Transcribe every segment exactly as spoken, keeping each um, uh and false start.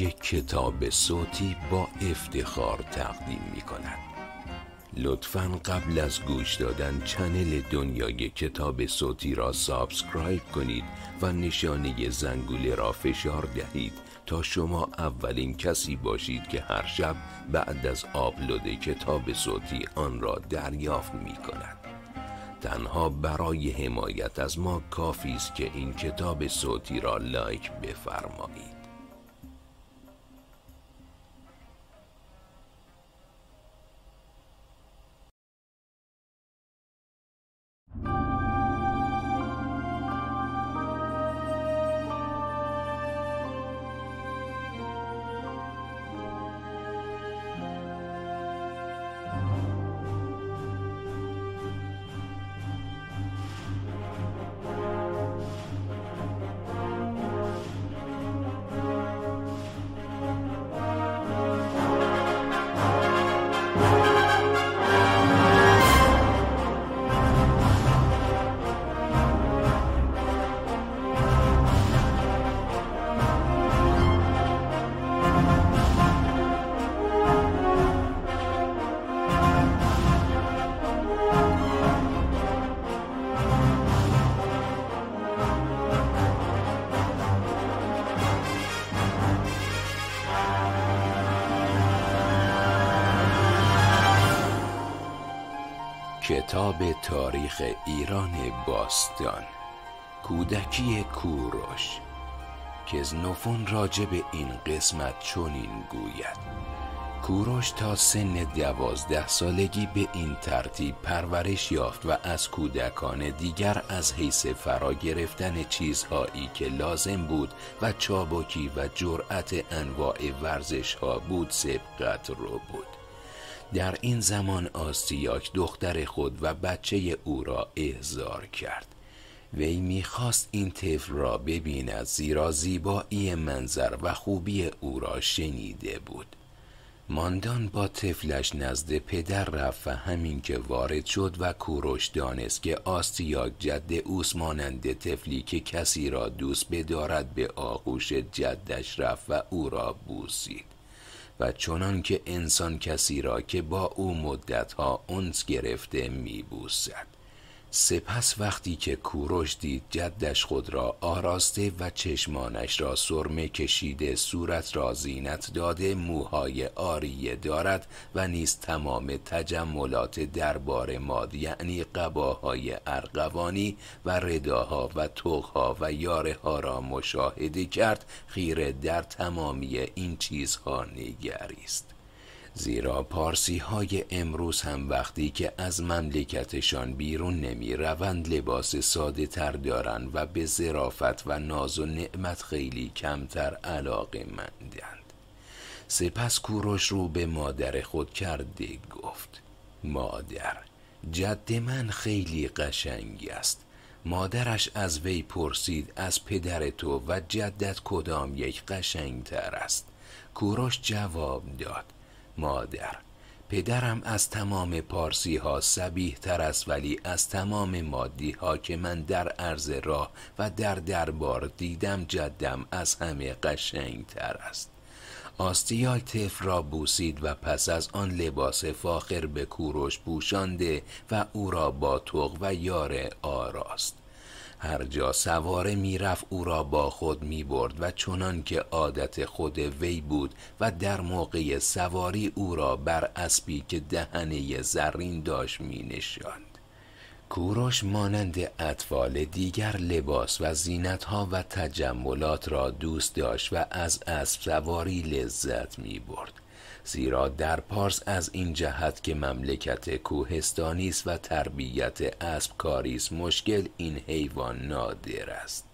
یک کتاب صوتی با افتخار تقدیم می کند. لطفاً قبل از گوش دادن چنل دنیای کتاب صوتی را سابسکرایب کنید و نشانه زنگوله را فشار دهید تا شما اولین کسی باشید که هر شب بعد از آپلود کتاب صوتی آن را دریافت می کند. تنها برای حمایت از ما کافی است که این کتاب صوتی را لایک بفرمایید. کتاب تاریخ ایران باستان، کودکی کوروش. کزنوفون راجع به این قسمت چنین گوید: کوروش تا سن دوازده سالگی به این ترتیب پرورش یافت و از کودکان دیگر از حیث فرا گرفتن چیزهایی که لازم بود و چابکی و جرأت انواع ورزش ها بود سبقت رو بود. در این زمان آستیاک دختر خود و بچه او را احضار کرد. وی میخواست این طفل را ببیند زیرا زیبایی منظر و خوبی او را شنیده بود. ماندان با طفلش نزد پدر رفت و همین که وارد شد و کوروش دانست که آستیاک جد اوست، مانند طفلی که کسی را دوست بدارد به آغوش جدش رفت و او را بوسید. و چنان که انسان کسی را که با او مدتها انس گرفته میبوسد. سپس وقتی که کوروش دید جدش خود را آراسته و چشمانش را سرمه کشیده، صورت را زینت داده، موهای عاریه دارد و نیز تمام تجملات دربار ماد یعنی قباهای ارغوانی و رداها و طوقها و یاره ها را مشاهده کرد، خیره در تمامی این چیزها نگریست. زیرا پارسی های امروز هم وقتی که از مملکتشان بیرون نمی روند لباس ساده تر دارند و به ظرافت و ناز و نعمت خیلی کمتر علاقه مندند. سپس کوروش رو به مادر خود کرده گفت: مادر، جد من خیلی قشنگ است. مادرش از وی پرسید: از پدر تو و جدت کدام یک قشنگ تر است؟ کوروش جواب داد: مادر، پدرم از تمام پارسی ها سبیه تر است، ولی از تمام مادی ها که من در عرض راه و در دربار دیدم جدم از همه قشنگ تر است. آستیاک طفل را بوسید و پس از آن لباس فاخر به کوروش پوشانده و او را با طوق و یاره آراست. هر جا سواره میرفت او را با خود می برد و چنان که عادت خود وی بود و در موقع سواری او را بر اسبی که دهنه زرین داشت می نشاند. کوروش مانند اطفال دیگر لباس و زینتها و تجملات را دوست داشت و از اسب سواری لذت می برد. زیرا در پارس از این جهت که مملکت کوهستانی است و تربیت اسب کاری است، مشکل این حیوان نادر است.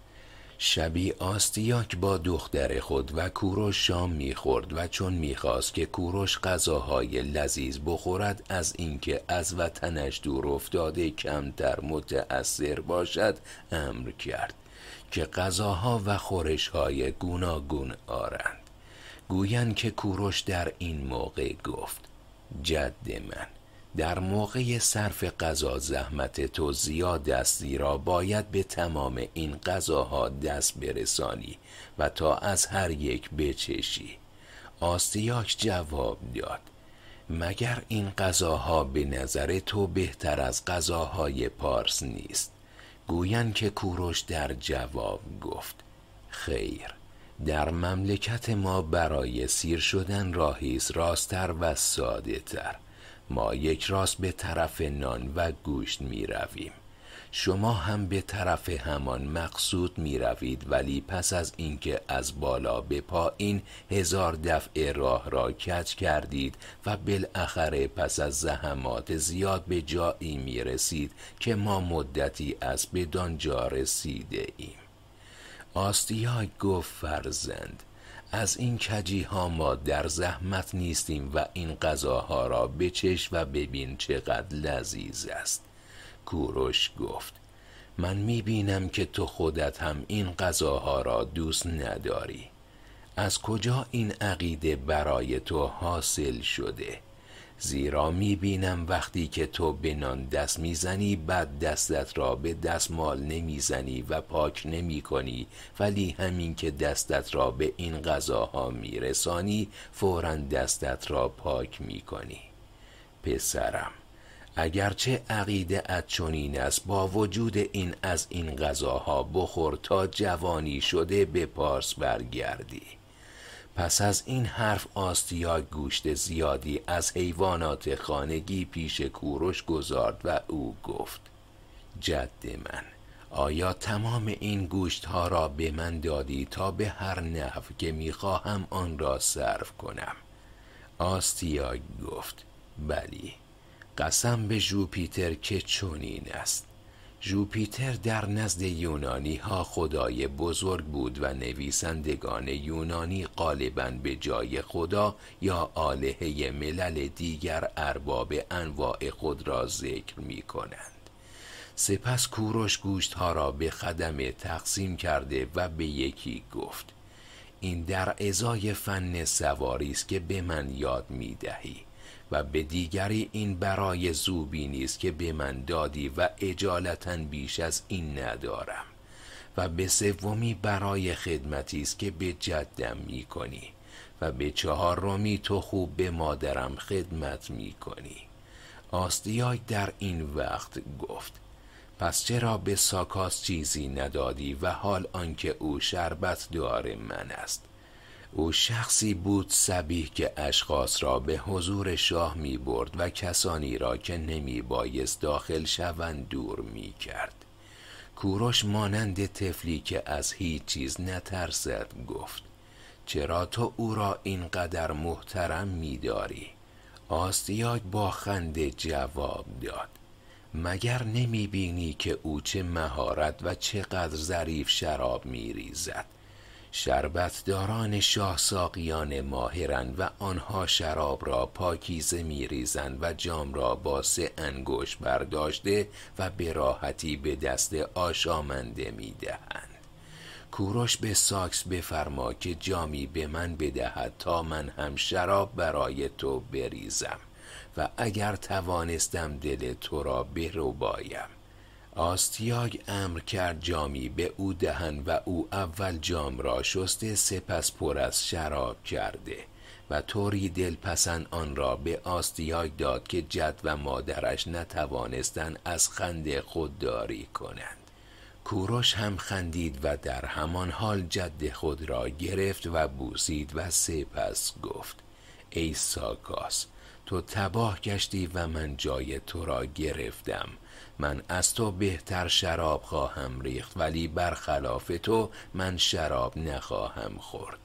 شبی آستیاک با دختر خود و کوروش شام میخورد و چون میخواست که کوروش غذاهای لذیذ بخورد، از اینکه از وطنش دور افتاده کمتر متأثر باشد امر کرد که غذاها و خورشهای گوناگون آرند. گویند که کوروش در این موقع گفت: جد من، در موقع صرف غذا زحمت تو زیاد است، زیرا باید به تمام این غذاها دست برسانی و تا از هر یک بچشی. آستیاک جواب داد: مگر این غذاها به نظر تو بهتر از غذاهای پارس نیست؟ گویند که کوروش در جواب گفت: خیر، در مملکت ما برای سیر شدن راهی است راستر و ساده تر. ما یک راست به طرف نان و گوشت می رویم. شما هم به طرف همان مقصود می روید، ولی پس از اینکه از بالا به پایین هزار دفعه راه را کج کردید و بالاخره پس از زحمات زیاد به جایی می رسید که ما مدتی از بدانجا رسیده ایم. آستیاک گفت: فرزند، از این کجی ها ما در زحمت نیستیم و این غذاها را بچش و ببین چقدر لذیذ است. کوروش گفت: من میبینم که تو خودت هم این غذاها را دوست نداری. از کجا این عقیده برای تو حاصل شده؟ زیرا میبینم وقتی که تو به نان دست میزنی بعد دستت را به دستمال نمیزنی و پاک نمی کنی، ولی همین که دستت را به این غذاها میرسانی فوراً دستت را پاک میکنی. پسرم، اگرچه عقیده ات چنین است، با وجود این از این غذاها بخور تا جوانی شده به پارس برگردی. پس از این حرف آستیاک گوشت زیادی از حیوانات خانگی پیش کوروش گذارد و او گفت: جد من، آیا تمام این گوشت ها را به من دادی تا به هر نحو که میخواهم آن را صرف کنم؟ آستیاک گفت: بلی، قسم به ژوپیتر که چنین است. ژوپیتر در نزد یونانی ها خدای بزرگ بود و نویسندگان یونانی غالباً به جای خدا یا آلهه ملل دیگر ارباب انواع خود را ذکر می کنند. سپس کوروش گوشت ها را به خدمه تقسیم کرده و به یکی گفت: این در ازای فن سواری است که به من یاد می دهی، و به دیگری این برای زوبی نیست که به من دادی و اجالتاً بیش از این ندارم، و به سومی برای خدمتی است که به جدم می کنی، و به چهارمی تو خوب به مادرم خدمت می کنی. آستیاک در این وقت گفت: پس چرا به ساکاس چیزی ندادی و حال آنکه او شربت دار من است؟ او شخصی بود سبیح که اشخاص را به حضور شاه می برد و کسانی را که نمی بایست داخل شوند دور می کرد. کوروش مانند طفلی که از هیچ چیز نترسد گفت: چرا تو او را اینقدر محترم می داری؟ آستیاک با خنده جواب داد: مگر نمی بینی که او چه مهارت و چقدر ظریف شراب می ریزد؟ شربتداران شاه ساقیان ماهرند و آنها شراب را پاکیزه می ریزند و جام را با سه انگشت برداشته و به راحتی به دست آشامنده می دهند. کوروش به ساکس بفرما که جامی به من بدهد تا من هم شراب برای تو بریزم و اگر توانستم دل تو را بربایم. آستیاک امر کرد جامی به او دهند و او اول جام را شسته سپس پر از شراب کرده و طوری دلپسند آن را به آستیاک داد که جد و مادرش نتوانستند از خنده خودداری کنند. کوروش هم خندید و در همان حال جد خود را گرفت و بوسید و سپس گفت: ای ساکاس، تو تباه گشتی و من جای تو را گرفتم. من از تو بهتر شراب خواهم ریخت، ولی برخلاف تو من شراب نخواهم خورد.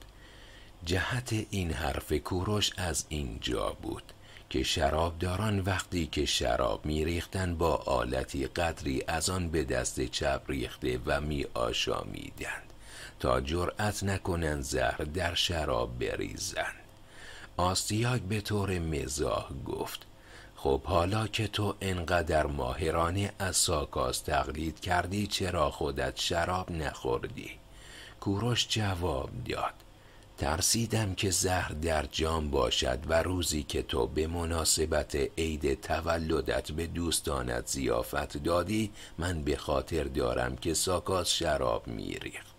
جهت این حرف کوروش از اینجا بود که شرابداران وقتی که شراب می ریختن با آلتی قدری از آن به دست چپ ریخته و می آشامیدند تا جرأت نکنند زهر در شراب بریزند. آستیاک به طور مزاح گفت: خب حالا که تو انقدر ماهرانه از ساکاس تقلید کردی چرا خودت شراب نخوردی؟ کوروش جواب داد: ترسیدم که زهر در جام باشد و روزی که تو به مناسبت عید تولدت به دوستانت ضیافت دادی، من به خاطر دارم که ساکاز شراب میریخت.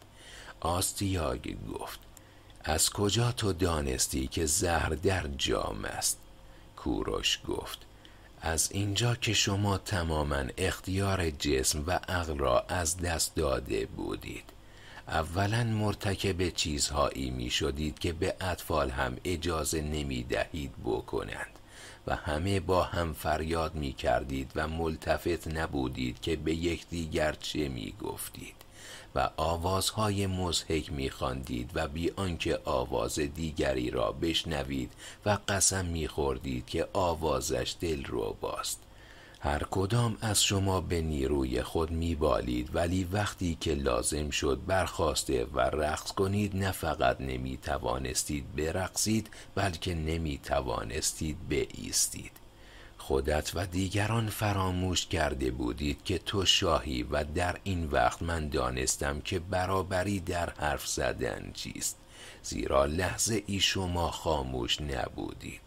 آستیاگ گفت: از کجا تو دانستی که زهر در جام است؟ کوروش گفت: از اینجا که شما تماما اختیار جسم و عقل را از دست داده بودید. اولا مرتکب چیزهایی می شدید که به اطفال هم اجازه نمی دهید بکنند و همه با هم فریاد می کردید و ملتفت نبودید که به یکدیگر چه می گفتید و آوازهای مضحک می خواندید و بی آنکه آواز دیگری را بشنوید و قسم می خوردید که آوازش دلرباست. هر کدام از شما به نیروی خود می بالید، ولی وقتی که لازم شد برخاسته و رقص کنید نه فقط نمی توانستید برقصید بلکه نمی توانستید بایستید. خودت و دیگران فراموش کرده بودید که تو شاهی و در این وقت من دانستم که برابری در حرف زدن چیست، زیرا لحظه ای شما خاموش نبودید.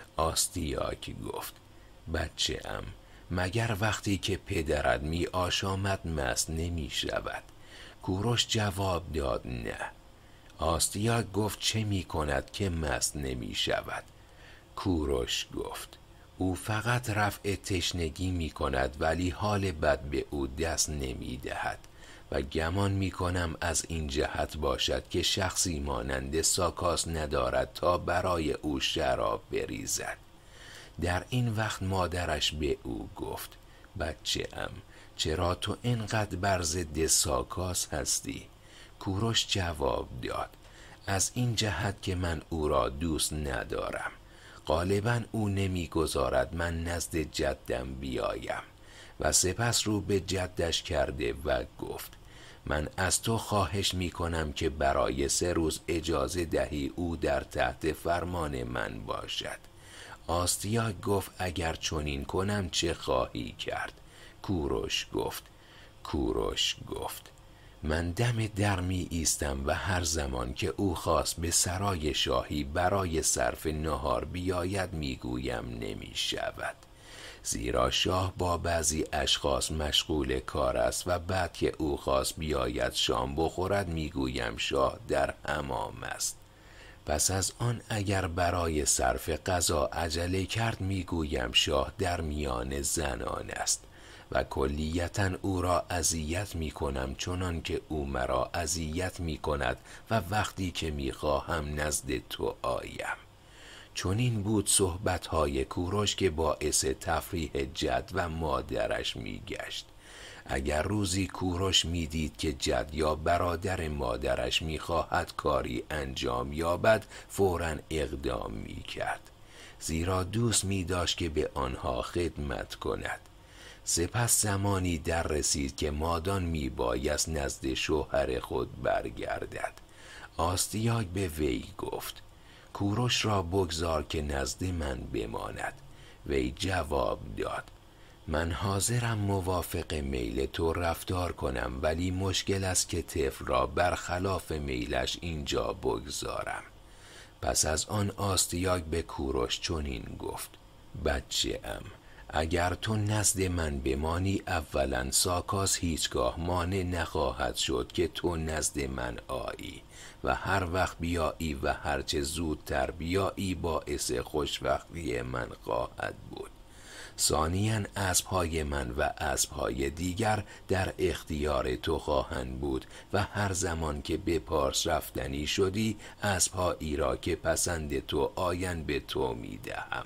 آستیاک گفت: بچه ام، مگر وقتی که پدرت می آشامد مست نمی شود؟ کوروش جواب داد: نه. آستیاک گفت: چه می کند که مست نمی شود؟ کوروش گفت: او فقط رفع تشنگی می کند ولی حال بد به او دست نمی دهد و گمان می کنم از این جهت باشد که شخصی مانند ساکاس ندارد تا برای او شراب بریزد. در این وقت مادرش به او گفت: بچه ام، چرا تو اینقدر بر ضد ساکاس هستی؟ کوروش جواب داد: از این جهت که من او را دوست ندارم. غالبا او نمیگذارد من نزد جدم بیایم. و سپس رو به جدش کرده و گفت: من از تو خواهش می کنم که برای سه روز اجازه دهی او در تحت فرمان من باشد. آستیاگ گفت: اگر چنین کنم چه خواهی کرد؟ کوروش گفت: کوروش گفت: من دم در می ایستم و هر زمان که او خواست به سرای شاهی برای صرف نهار بیاید میگویم نمی شود، زیرا شاه با بعضی اشخاص مشغول کار است و بعد که او خواست بیاید شام بخورد میگویم شاه در حمام است. پس از آن اگر برای صرف غذا عجله کرد میگویم شاه در میان زنان است و کلیتاً او را اذیت می کنم چنان که او مرا اذیت می کند و وقتی که می خواهم نزد تو آیم. چون این بود صحبتهای کوروش که باعث تفریح جد و مادرش می گشت. اگر روزی کوروش می دید که جد یا برادر مادرش می خواهد کاری انجام یابد فوراً اقدام می کرد، زیرا دوست می داشت که به آنها خدمت کند. سپس زمانی در رسید که مادان می بایست نزد شوهر خود برگردد. آستیاگ به وی گفت: کوروش را بگذار که نزد من بماند. وی جواب داد: من حاضرم موافق میل تو رفتار کنم، ولی مشکل است که طفل را برخلاف میلش اینجا بگذارم. پس از آن آستیاگ به کوروش چنین گفت: بچه ام، اگر تو نزد من بمانی اولا ساکاس هیچگاه مانع نخواهد شد که تو نزد من آیی و هر وقت بیایی و هرچه زودتر بیایی باعث خوشبختی من خواهد بود. ثانیاً اسبهای من و اسبهای دیگر در اختیار تو خواهند بود و هر زمان که به پارس رفتنی شدی اسبهایی را که پسند تو آیند به تو میدهم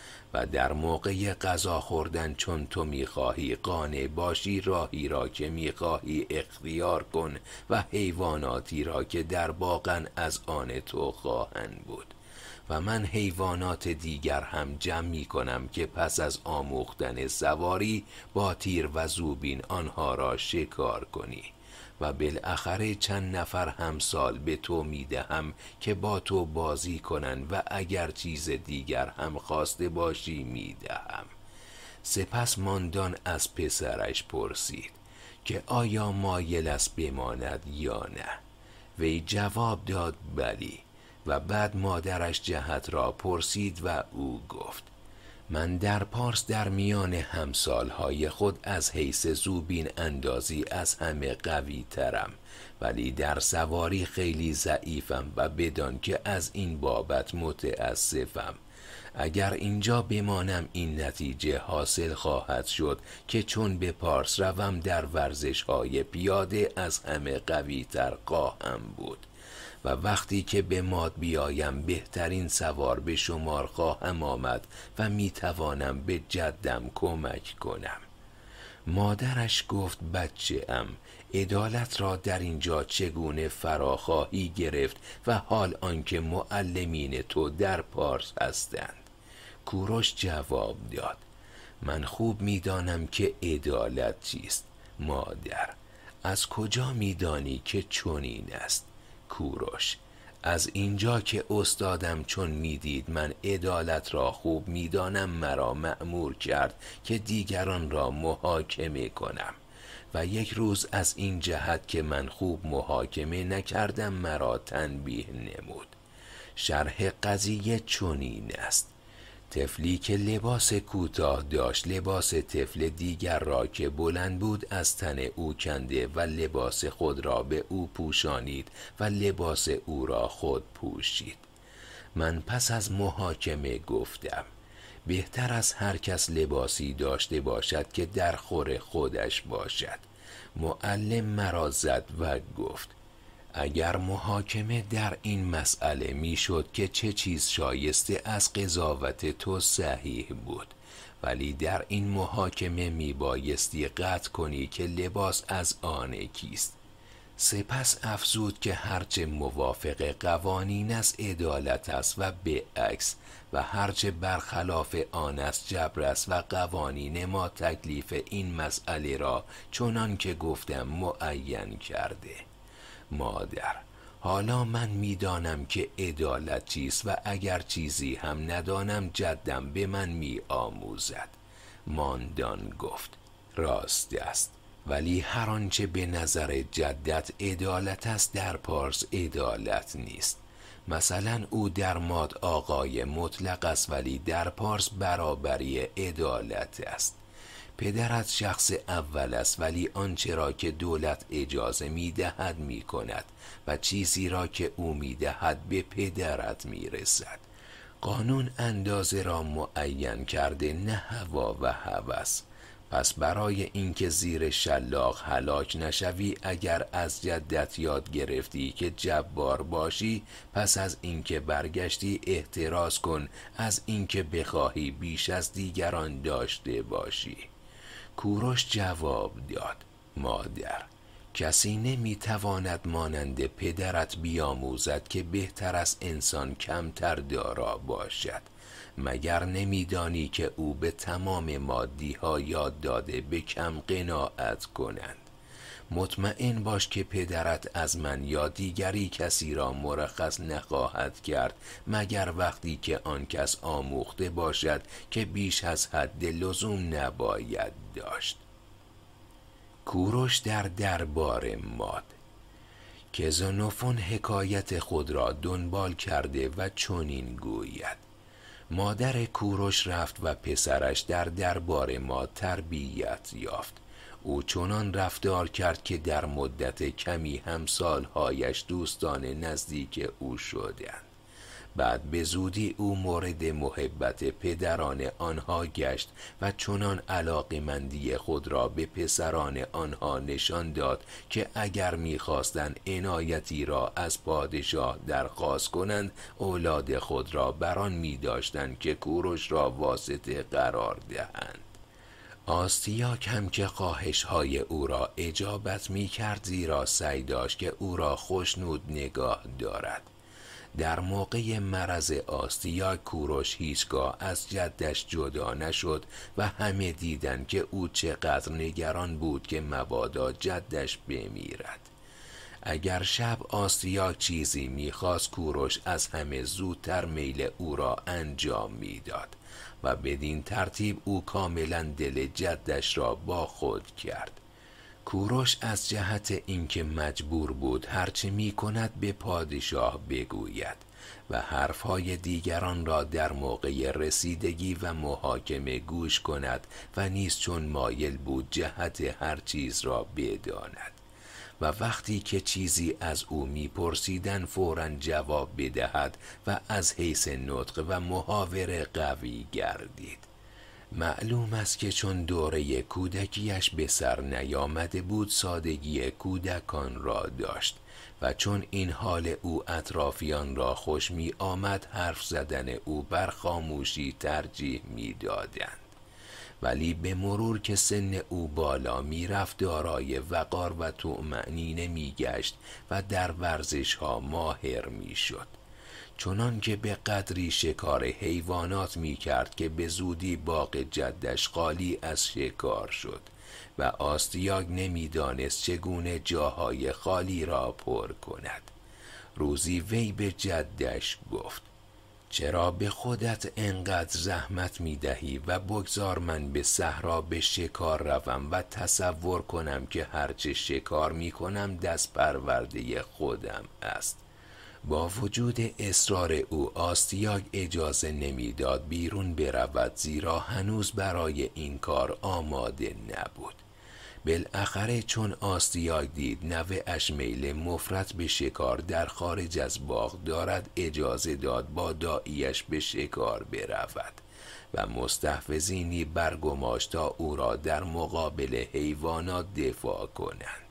و در موقع غذا خوردن چون تو میخواهی قانع باشی راهی را که میخواهی اختیار کن و حیواناتی را که در باغن از آن تو خواهند بود و من حیوانات دیگر هم جمع می کنم که پس از آموختن سواری با تیر و زوبین آنها را شکار کنی و بالاخره چند نفر همسال به تو می دهم که با تو بازی کنند و اگر چیز دیگر هم خواسته باشی می دهم. سپس ماندان از پسرش پرسید که آیا مایل است بماند یا نه. وی جواب داد: بلی. و بعد مادرش جهت را پرسید و او گفت: من در پارس در میان همسالهای خود از حیث زوبین اندازی از همه قوی ترم، ولی در سواری خیلی ضعیفم و بدان که از این بابت متاسفم. اگر اینجا بمانم این نتیجه حاصل خواهد شد که چون به پارس روم در ورزش های پیاده از همه قوی تر خواهم بود و وقتی که به ماد بیایم بهترین سوار به شمار خواهم آمد و میتوانم به جدم کمک کنم. مادرش گفت: بچه ام، عدالت را در اینجا چگونه فرا خواهی گرفت و حال آنکه معلمین تو در پارس هستند؟ کوروش جواب داد: من خوب میدانم که عدالت چیست مادر. از کجا میدانی که چنین است؟ کوروش: از اینجا که استادم چون میدید من عدالت را خوب میدانم مرا مأمور کرد که دیگران را محاکمه کنم و یک روز از این جهت که من خوب محاکمه نکردم مرا تنبیه نمود. شرح قضیه چنین است: طفلی که لباس کوتاه داشت لباس طفل دیگر را که بلند بود از تن او کنده و لباس خود را به او پوشانید و لباس او را خود پوشید. من پس از محاکمه گفتم: بهتر از هر کس لباسی داشته باشد که در خور خودش باشد. معلم مرا زد و گفت: اگر محاکمه در این مسئله میشد که چه چیز شایسته از قضاوت تو صحیح بود، ولی در این محاکمه میبایستی قطع کنی که لباس از آن کیست. سپس افزود که هرچه موافق قوانین است عدالت است و به عکس، و هرچه برخلاف آن است جبر است و قوانین ما تکلیف این مسئله را چنان که گفتم معین کرده. مادر، حالا من میدانم که عدالت چیست و اگر چیزی هم ندانم جدم به من می آموزد. ماندان گفت: راست است، ولی هر آنچه به نظر جدت عدالت است در پارس عدالت نیست. مثلا او در ماد آقای مطلق است ولی در پارس برابری عدالت است. پدرت شخص اول است ولی آنچه را که دولت اجازه می دهد می کند و چیزی را که او می دهد به پدرت می رسد. قانون اندازه را معین کرده، نه هوا و هوس. پس برای اینکه زیر شلاق هلاک نشوی اگر از جدت یاد گرفتی که جبار باشی، پس از اینکه برگشتی احتراز کن از اینکه بخواهی بیش از دیگران داشته باشی. کوروش جواب داد: مادر، کسی نمیتواند مانند پدرت بیاموزد که بهتر از انسان کمتر دارا باشد. مگر نمیدانی که او به تمام مادی ها یاد داده به کم قناعت کنند؟ مطمئن باش که پدرت از من یا دیگری کسی را مرخص نخواهد کرد مگر وقتی که آن کس آموخته باشد که بیش از حد لزوم نباید داشت. کوروش در دربار ماد. کزنوفون حکایت خود را دنبال کرده و چنین گوید: مادر کوروش رفت و پسرش در دربار ما تربیت یافت. او چنان رفتار کرد که در مدت کمی همسالهایش دوستان نزدیک او شدند. بعد به زودی او مورد محبت پدران آنها گشت و چنان علاقمندی خود را به پسران آنها نشان داد که اگر می‌خواستند عنایتی را از پادشاه درخواست کنند اولاد خود را بران می‌داشتند که کوروش را واسطه قرار دهند. آستیاک هم که خواهش‌های او را اجابت می‌کرد زیرا سعی داشت که او را خوشنود نگاه دارد. در موقع مرض آستیاک کوروش هیچگاه از جدش جدا نشد و همه دیدند که او چقدر نگران بود که مبادا جدش بمیرد. اگر شب آستیاک چیزی میخواست کوروش از همه زودتر میل او را انجام میداد و بدین ترتیب او کاملا دل جدش را با خود کرد. کوروش از جهت اینکه مجبور بود هرچه می کند به پادشاه بگوید و حرفهای دیگران را در موقع رسیدگی و محاکمه گوش کند و نیز چون مایل بود جهت هر چیز را بداند و وقتی که چیزی از او میپرسیدن فوراً جواب بدهد و از حیث نطق و محاوره قوی گردید. معلوم است که چون دوره کودکیش به سر نیامده بود سادگی کودکان را داشت و چون این حال او اطرافیان را خوش می آمد حرف زدن او بر خاموشی ترجیح می دادند. ولی به مرور که سن او بالا می رفت دارای وقار و طمأنینه می گشت و در ورزش ها ماهر می شد، چنان که به قدری شکار حیوانات می کرد که به زودی باغ جدش خالی از شکار شد و آستیاگ نمی دانست چگونه جاهای خالی را پر کند. روزی وی به جدش گفت: چرا به خودت انقدر زحمت می دهی و بگذار من به صحرا به شکار روم و تصور کنم که هرچه شکار می کنم دست پرورده خودم است. با وجود اصرار او آستیاگ اجازه نمیداد بیرون برود، زیرا هنوز برای این کار آماده نبود. بالاخره چون آستیاگ دید نوه اش میل مفرط به شکار در خارج از باغ دارد اجازه داد با داییش به شکار برود و مستحفظینی برگماشت تا او را در مقابل حیوانات دفاع کنند.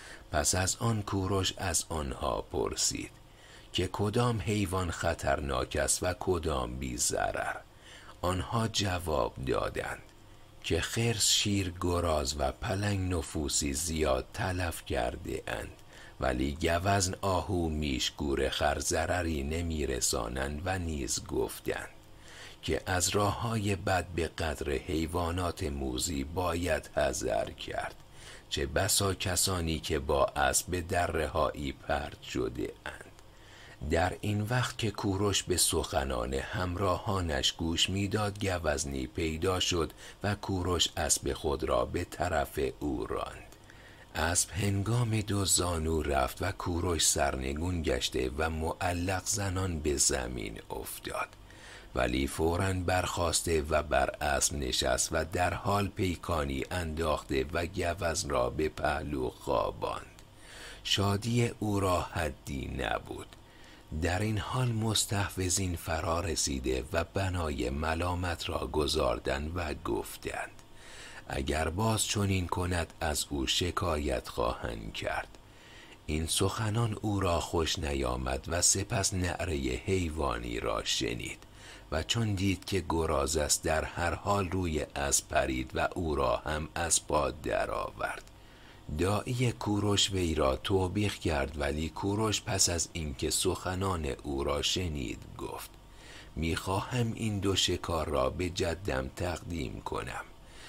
پس از آن کوروش از آنها پرسید که کدام حیوان خطرناک است و کدام بی ضرر. آنها جواب دادند که خرس، شیر، گراز و پلنگ نفوسی زیاد تلف کرده اند، ولی گوزن، آهو، میش، گور خر ضرری نمی رسانند و نیز گفتند که از راه های بد به قدر حیوانات موذی باید حذر کرد، چه بسا کسانی که با اسب در رهایی پرت شده اند. در این وقت که کوروش به سخنان همراهانش گوش میداد گوزنی پیدا شد و کوروش اسب خود را به طرف او راند. اسب هنگام دو زانو رفت و کوروش سرنگون گشته و معلق زنان به زمین افتاد، ولی فوراً برخاسته و بر اسب نشست و در حال پیکانی انداخته و گوزن را به پهلو خواباند. شادی او را حدی نبود. در این حال مستحفظین فرا رسیده و بنای ملامت را گذاردند و گفتند اگر باز چنین کند از او شکایت خواهند کرد. این سخنان او را خوش نیامد و سپس نعره حیوانی را شنید و چون دید که گراز است در هر حال روی اسب پرید و او را هم از پا درآورد. داعی کوروش وی را توبیخ کرد، ولی کوروش پس از اینکه سخنان او را شنید گفت میخواهم این دو شکار را به جدم تقدیم کنم.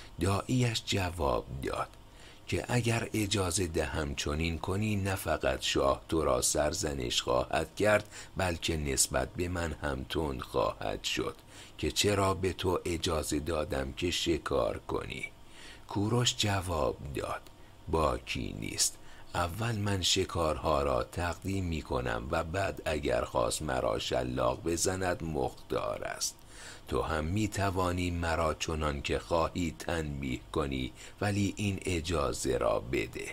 داعیش جواب داد که اگر اجازه دهم چنین کنی نه فقط شاه تو را سرزنش خواهد کرد بلکه نسبت به من هم تند خواهد شد که چرا به تو اجازه دادم که شکار کنی. کوروش جواب داد باکی نیست. اول من شکارها را تقدیم می کنم و بعد اگر خواست مرا شلاق بزند مختار است. تو هم می توانی مرا چنان که خواهی تنبیه کنی، ولی این اجازه را بده.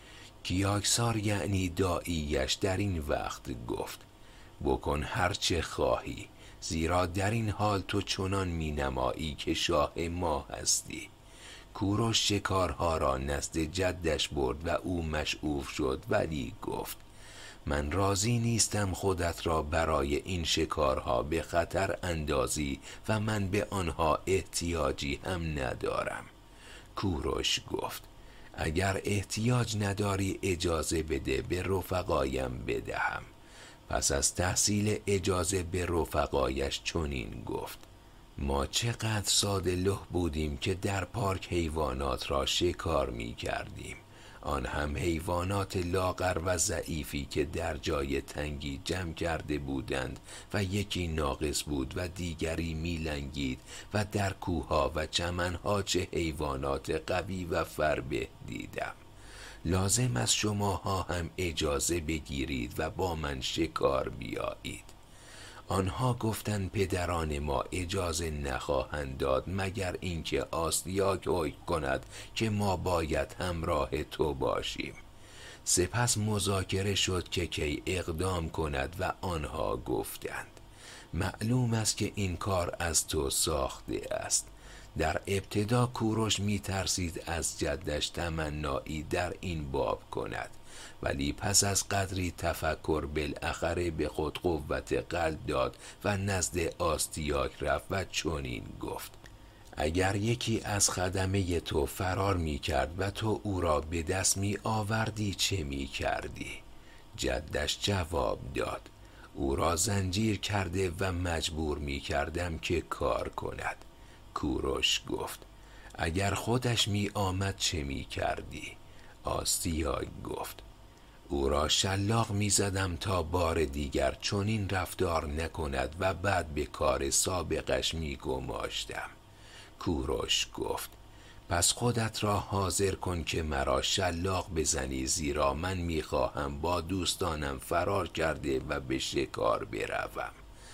کیاکسار یعنی داعیش در این وقت گفت بکن هر چه خواهی، زیرا در این حال تو چنان می نمایی که شاه ما هستی. کوروش شکارها را نزد جدش برد و او مشعوف شد، ولی گفت من راضی نیستم خودت را برای این شکارها به خطر اندازی و من به آنها احتیاجی هم ندارم. کوروش گفت اگر احتیاج نداری اجازه بده به رفقایم بدهم. پس از تحصیل اجازه به رفقایش چنین گفت ما چقدر ساده لوح بودیم که در پارک حیوانات را شکار می کردیم، آن هم حیوانات لاغر و ضعیفی که در جای تنگی جمع کرده بودند و یکی ناقص بود و دیگری می لنگید و در کوهها و چمنها چه حیوانات قوی و فربه دیدم. لازم است شماها هم اجازه بگیرید و با من شکار بیایید. آنها گفتند پدران ما اجازه نخواهند داد مگر اینکه آستیاگ حکم کند که ما باید همراه تو باشیم. سپس مذاکره شد که کی اقدام کند و آنها گفتند معلوم است که این کار از تو ساخته است. در ابتدا کوروش می ترسید از جدش تمنایی در این باب کند، ولی پس از قدری تفکر بالاخره به خود قوت قلب داد و نزد آستیاگ رفت و چنین گفت اگر یکی از خدمه تو فرار می کرد و تو او را به دست می آوردی چه می کردی؟ جدش جواب داد او را زنجیر کرده و مجبور می کردم که کار کند. کوروش گفت اگر خودش می آمد چه می کردی؟ آستیاگ گفت او را شلاق می زدم تا بار دیگر چنین رفتار نکند و بعد به کار سابقش می گماشتم. کوروش گفت پس خودت را حاضر کن که مرا شلاق بزنی، زیرا من می خواهم با دوستانم فرار کرده و به شکار بروم.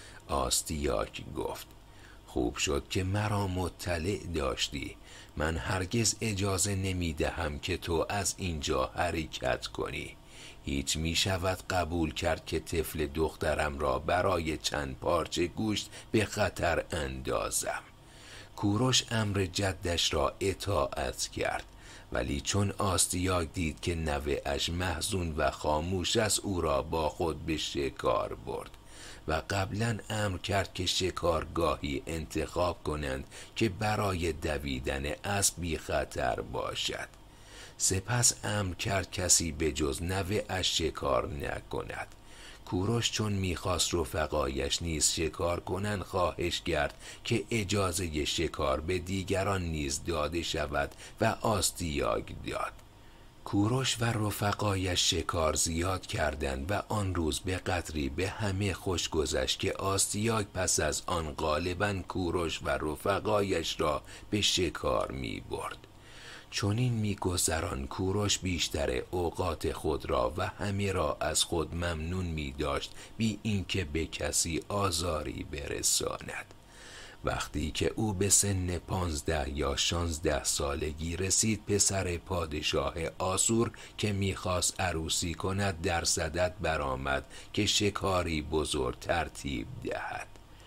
آستیاگ گفت خوب شد که مرا مطلع داشتی. من هرگز اجازه نمی دهم که تو از اینجا حرکت کنی. هیچ می شود قبول کرد که طفل دخترم را برای چند پارچه گوشت به خطر اندازم. کوروش امر جدش را اطاعت کرد، ولی چون آستیاگ دید که نوه اش محزون و خاموش است او را با خود به شکار برد و قبلا امر کرد که شکارگاهی انتخاب کنند که برای دویدن اسب بی خطر باشد. سپس امر کرد کسی به جز نوه اش شکار نکند. کوروش چون میخواست رفقایش نیز شکار کنند خواهش کرد که اجازه شکار به دیگران نیز داده شود و آستیاگ داد. کوروش و رفقایش شکار زیاد کردند و آن روز به قدری به همه خوش گذشت که آستیاگ پس از آن غالباً کوروش و رفقایش را به شکار می برد. چنین می‌گذراند کوروش بیشتر اوقات خود را و همه را از خود ممنون می داشت بی اینکه به کسی آزاری برساند. وقتی که او به سن پانزده یا شانزده سالگی رسید پسر پادشاه آسور که میخواست عروسی کند در صدد برآمد که شکاری بزرگ ترتیب دهد.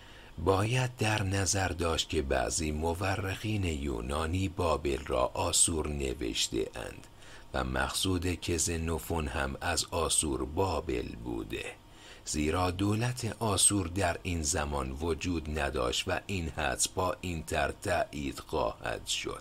باید در نظر داشت که بعضی مورخین یونانی بابل را آسور نوشته اند و مقصود کزنوفون هم از آسور بابل بوده، زیرا دولت آسور در این زمان وجود نداشت و این حدس با این تر تأیید خواهد شد.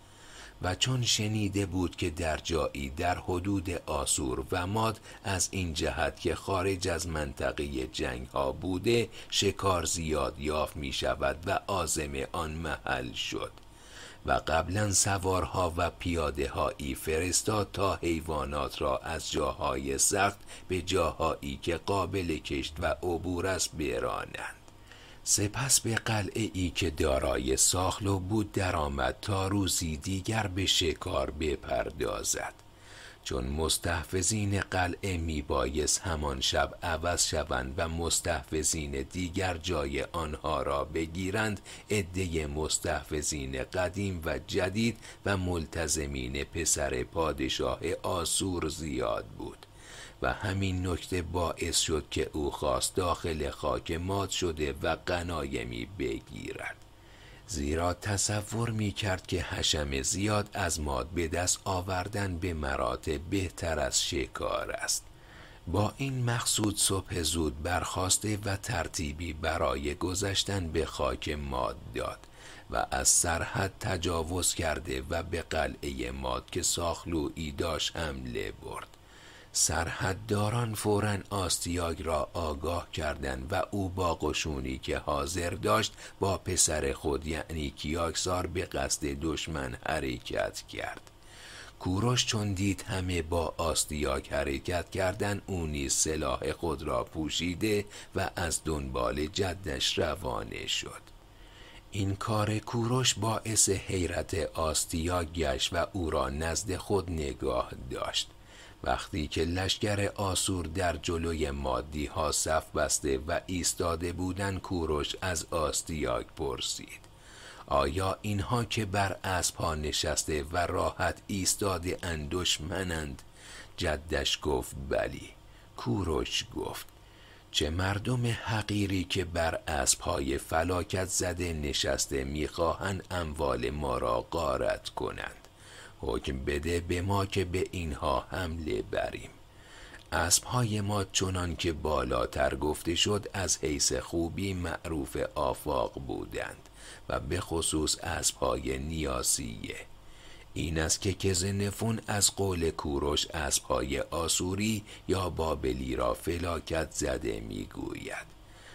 و چون شنیده بود که در جایی در حدود آسور و ماد از این جهت که خارج از منطقه جنگ ها بوده شکار زیاد یافت می شود و عازم آن محل شد و قبلا سوارها و پیاده هایی فرستاد تا حیوانات را از جاهای سخت به جاهایی که قابل کشت و عبور است برانند. سپس به قلعه ای که دارای ساخلو بود درآمد تا روزی دیگر به شکار بپردازد. چون مستحفظین قلعه می بایست همان شب عوض شوند و مستحفظین دیگر جای آنها را بگیرند، عده مستحفظین قدیم و جدید و ملتزمین پسر پادشاه آسور زیاد بود و همین نکته باعث شد که او خواست داخل خاک ماد شده و غنایمی بگیرد، زیرا تصور می کرد که حشم زیاد از ماد به دست آوردن به مراتب بهتر از شکار است. با این مقصود صبح زود برخاسته و ترتیبی برای گذشتن به خاک ماد داد و از سرحد تجاوز کرده و به قلعه ماد که ساخلویی داشت حمله برد. سرحدداران فوراً آستیاگ را آگاه کردند و او با قشونی که حاضر داشت با پسر خود یعنی کیاکسار به قصد دشمن حرکت کرد. کوروش چون دید همه با آستیاگ حرکت کردند او نیز سلاح خود را پوشیده و از دنبال جدش روانه شد. این کار کوروش باعث حیرت آستیاگ گشت و او را نزد خود نگاه داشت. وقتی که لشکر آسور در جلوی مادی ها صف بسته و ایستاده بودند، کوروش از آستیاگ پرسید: آیا اینها که بر اسب ها نشسته و راحت ایستاده اند دشمنند؟ جدش گفت: بلی. کوروش گفت: چه مردم حقیری که بر اسب‌های فلاکت زده نشسته میخواهند اموال ما را غارت کنند. حکم بده به ما که به اینها حمله بریم. اسب‌های ما چنان که بالاتر گفته شد از حیث خوبی معروف آفاق بودند و به خصوص اسب‌های نیاسیه. این است که کزنفون از قول کوروش اسب‌های آسوری یا بابلی را فلاکت زده میگوید.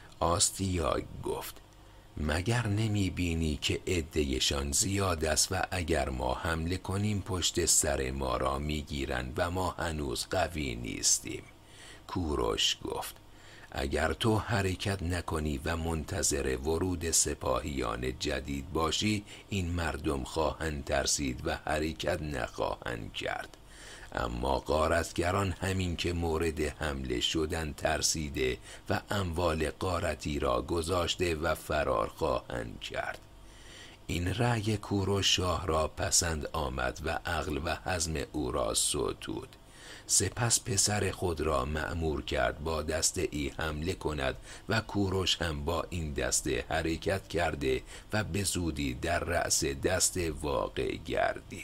آستیاگ گفت: مگر نمی بینی که عده‌شان زیاد است و اگر ما حمله کنیم پشت سر ما را میگیرند و ما هنوز قوی نیستیم. کوروش گفت: اگر تو حرکت نکنی و منتظر ورود سپاهیان جدید باشی، این مردم خواهند ترسید و حرکت نخواهند کرد. اما غارتگران همین که مورد حمله شدن ترسیده و اموال غارتی را گذاشته و فرار خواهند کرد. این رأی کوروش شاه را پسند آمد و عقل و حزم او را ستود. سپس پسر خود را مأمور کرد با دسته ای حمله کند و کوروش هم با این دسته حرکت کرده و به زودی در رأس دسته واقع گردید.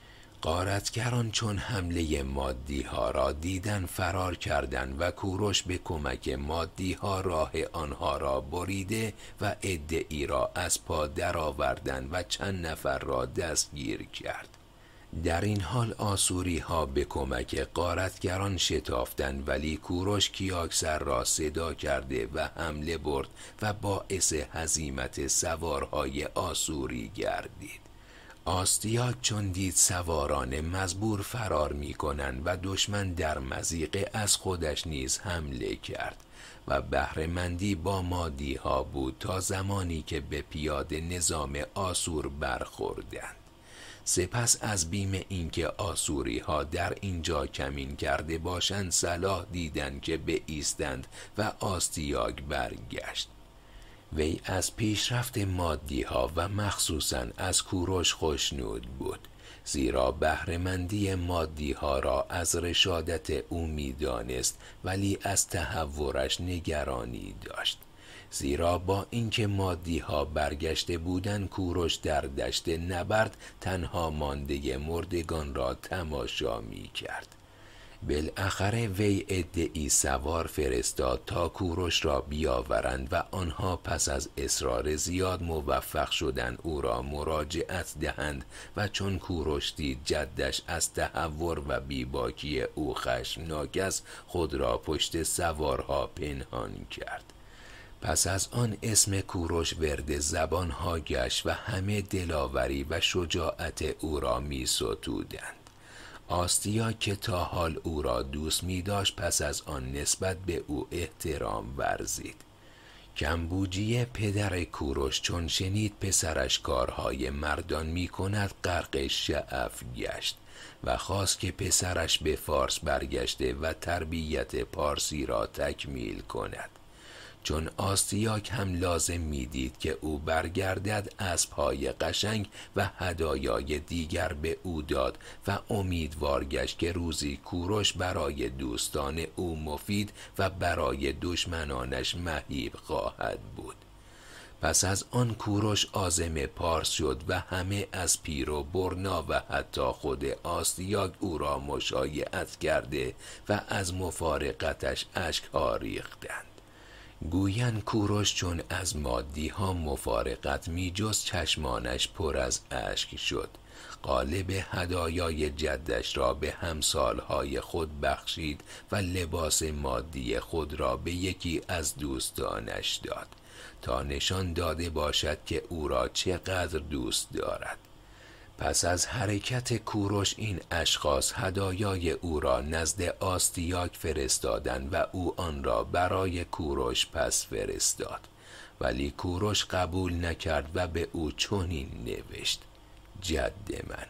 غارتگران چون حمله مادی ها را دیدن فرار کردند و کوروش به کمک مادی ها راه آنها را بریده و عده ای را از پا درآوردند و چند نفر را دستگیر کرد. در این حال آسوری ها به کمک غارتگران شتافتند، ولی کوروش کیاکسر را صدا کرده و حمله برد و باعث هزیمت سوارهای آسوری گردید. آستیاگ چون دید سواران مزبور فرار می کنند و دشمن در مضیقه، از خودش نیز حمله کرد و بهره‌مندی با مادی ها بود تا زمانی که به پیاده نظام آسور برخوردند. سپس از بیم اینکه آسوری ها در اینجا کمین کرده باشند صلاح دیدند که بایستند و آستیاگ برگشت. وی از پیشرفت مادی ها و مخصوصاً از کوروش خوشنود بود، زیرا بهره‌مندی مادی ها را از رشادت او می دانست، ولی از تهورش نگرانی داشت. زیرا با اینکه مادی ها برگشته بودند، کوروش در دشت نبرد تنها مانده مردگان را تماشا می کرد. بالاخره وی عده‌ای سوار فرستاد تا کوروش را بیاورند و آنها پس از اصرار زیاد موفق شدند او را مراجعت دهند و چون کوروش دید جدش از تهور و بیباکی او خشمناک است، خود را پشت سوارها پنهان کرد. پس از آن اسم کوروش ورد زبانها گشت و همه دلاوری و شجاعت او را می ستودند. آستیاگ که تا حال او را دوست می داشت پس از آن نسبت به او احترام ورزید. کمبوجیه پدر کوروش چون شنید پسرش کارهای مردان می کند غرق شعف گشت و خواست که پسرش به فارس برگشته و تربیت پارسی را تکمیل کند. چون آستیاگ هم لازم میدید که او برگردد، اسب‌های قشنگ و هدایای دیگر به او داد و امیدوار گشت که روزی کوروش برای دوستان او مفید و برای دشمنانش مهیب خواهد بود. پس از آن کوروش عازم پارس شد و همه از پیر و برنا و حتی خود آستیاگ او را مشایعت کرده و از مفارقتش اشک‌ها ریختند. گویند کوروش چون از مادی ها مفارقت می جست چشمانش پر از اشک شد. قالب هدایای جدش را به همسالهای خود بخشید و لباس مادی خود را به یکی از دوستانش داد تا نشان داده باشد که او را چقدر دوست دارد. پس از حرکت کوروش این اشخاص هدایای او را نزد آستیاگ فرستادند و او آن را برای کوروش پس فرستاد، ولی کوروش قبول نکرد و به او چنین نوشت: جد من،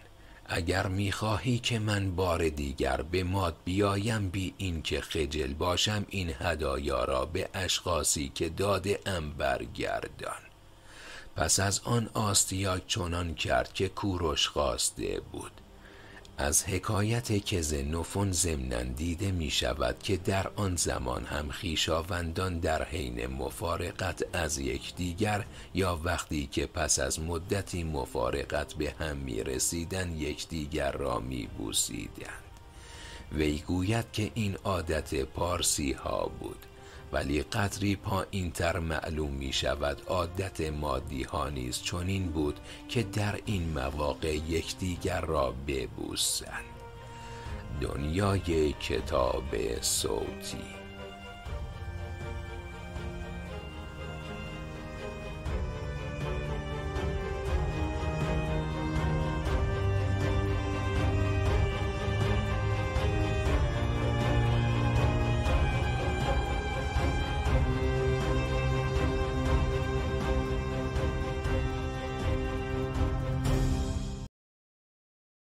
اگر میخواهی که من بار دیگر به ماد بیایم بی این که خجل باشم، این هدایا را به اشخاصی که داده ام برگردان. پس از آن آستیاک چنان کرد که کوروش خواسته بود. از حکایت کزنوفون ضمناً دیده می شود که در آن زمان هم خویشاوندان در حین مفارقت از یکدیگر یا وقتی که پس از مدتی مفارقت به هم می رسیدن یکدیگر را می بوسیدند. وی گوید که این عادت پارسی ها بود، ولی قدری پایین تر معلوم می شود عادت مادی ها نیز چنین بود که در این مواقع یکدیگر را ببوسند. دنیای کتاب صوتی.